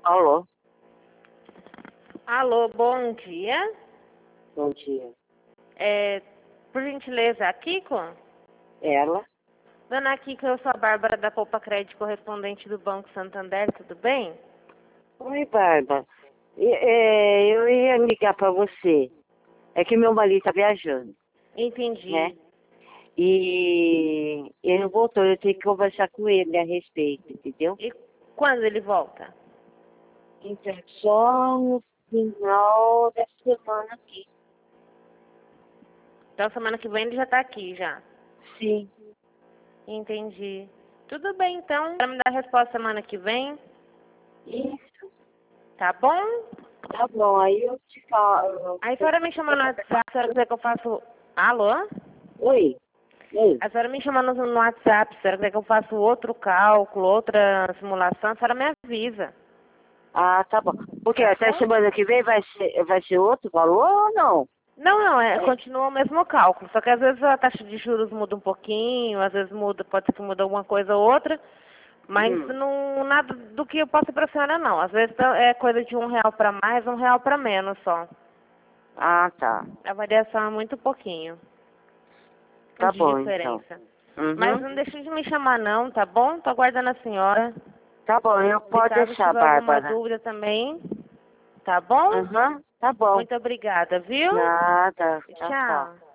Alô? Alô, bom dia. Bom dia. Por gentileza, a Kiko? Ela? Dona Kiko, eu sou a Bárbara da Poupa Crédito, correspondente do Banco Santander, tudo bem? Oi, Bárbara. Eu ia ligar pra você. É que meu marido tá viajando, Entendi. né? E ele não voltou, eu tenho que conversar com ele a respeito, entendeu? E quando ele volta? Então, só no final da semana aqui. Então, semana que vem ele já tá aqui, já. Sim. Entendi. Tudo bem, então. Vai me dar a resposta semana que vem, Isso. tá bom? Tá bom, aí eu te falo. Aí a senhora me chama no WhatsApp, a senhora quiser que eu faça... Alô? Oi? Oi? A senhora me chama no WhatsApp, se a senhora quiser que eu faça outro cálculo, outra simulação, a senhora me avisa. Ah, tá bom. Porque Tá até bom? semana que vem vai ser outro valor ou não? Não, continua o mesmo cálculo, só que às vezes a taxa de juros muda um pouquinho, às vezes muda, pode ser que muda alguma coisa ou outra, mas não nada do que eu posso para a senhora não. Às vezes é coisa de R$ 1 para mais, R$ 1 para menos só. Ah, tá. A variação é muito pouquinho Tá de bom, então. diferença. Mas Uhum. não deixe de me chamar não, tá bom? Tô aguardando a senhora. Tá bom, eu E pode caso deixar, tiver alguma Bárbara. dúvida também, tá bom? Uhum. Tá bom. Muito obrigada, viu? Nada. Tchau, tchau. Tchau.